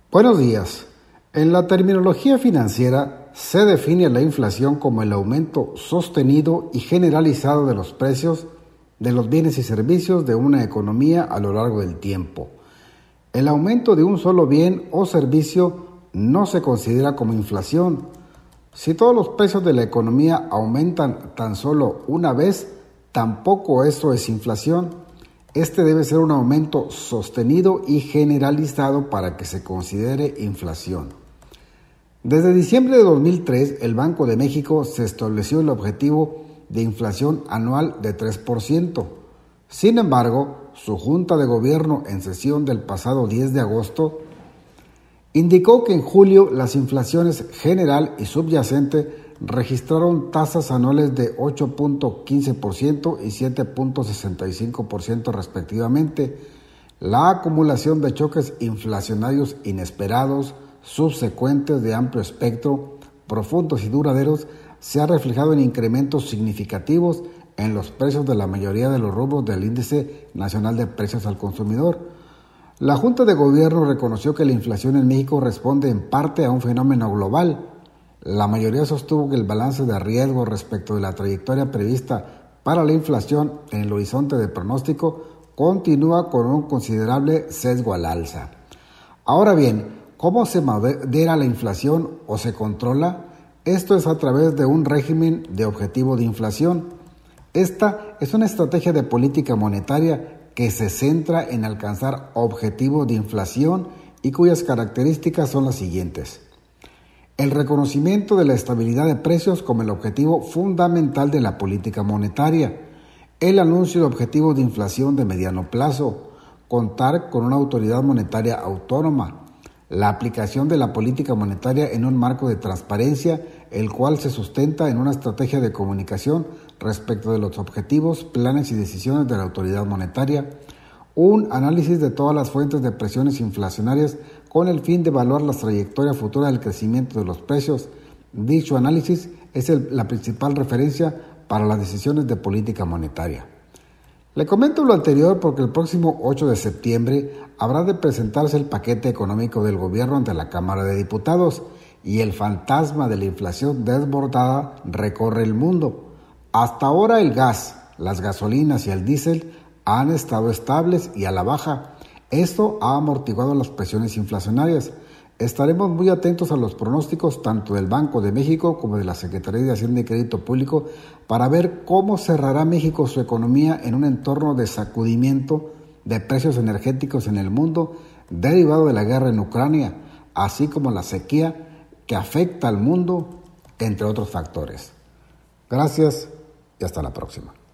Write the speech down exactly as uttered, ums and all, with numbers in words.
Buenos días. En la terminología financiera se define la inflación como el aumento sostenido y generalizado de los precios de los bienes y servicios de una economía a lo largo del tiempo. El aumento de un solo bien o servicio no se considera como inflación. Si todos los precios de la economía aumentan tan solo una vez, tampoco eso es inflación. Este debe ser un aumento sostenido y generalizado para que se considere inflación. Desde diciembre de dos mil tres, el Banco de México se estableció el objetivo de inflación anual de tres por ciento. Sin embargo, su Junta de Gobierno en sesión del pasado diez de agosto indicó que en julio las inflaciones general y subyacente registraron tasas anuales de ocho punto quince por ciento y siete punto sesenta y cinco por ciento respectivamente. La acumulación de choques inflacionarios inesperados, subsecuentes de amplio espectro, profundos y duraderos, se ha reflejado en incrementos significativos en los precios de la mayoría de los rubros del Índice Nacional de Precios al Consumidor. La Junta de Gobierno reconoció que la inflación en México responde en parte a un fenómeno global. La mayoría sostuvo que el balance de riesgo respecto de la trayectoria prevista para la inflación en el horizonte de pronóstico continúa con un considerable sesgo al alza. Ahora bien, ¿cómo se modera la inflación o se controla? Esto es a través de un régimen de objetivo de inflación. Esta es una estrategia de política monetaria que se centra en alcanzar objetivos de inflación y cuyas características son las siguientes. El reconocimiento de la estabilidad de precios como el objetivo fundamental de la política monetaria. El anuncio de objetivos de inflación de mediano plazo. Contar con una autoridad monetaria autónoma. La aplicación de la política monetaria en un marco de transparencia, el cual se sustenta en una estrategia de comunicación respecto de los objetivos, planes y decisiones de la autoridad monetaria. Un análisis de todas las fuentes de presiones inflacionarias con el fin de evaluar la trayectoria futura del crecimiento de los precios. Dicho análisis es el, la principal referencia para las decisiones de política monetaria. Le comento lo anterior porque el próximo ocho de septiembre habrá de presentarse el paquete económico del gobierno ante la Cámara de Diputados y el fantasma de la inflación desbordada recorre el mundo. Hasta ahora el gas, las gasolinas y el diésel han estado estables y a la baja. Esto ha amortiguado las presiones inflacionarias. Estaremos muy atentos a los pronósticos tanto del Banco de México como de la Secretaría de Hacienda y Crédito Público para ver cómo cerrará México su economía en un entorno de sacudimiento de precios energéticos en el mundo derivado de la guerra en Ucrania, así como la sequía que afecta al mundo, entre otros factores. Gracias y hasta la próxima.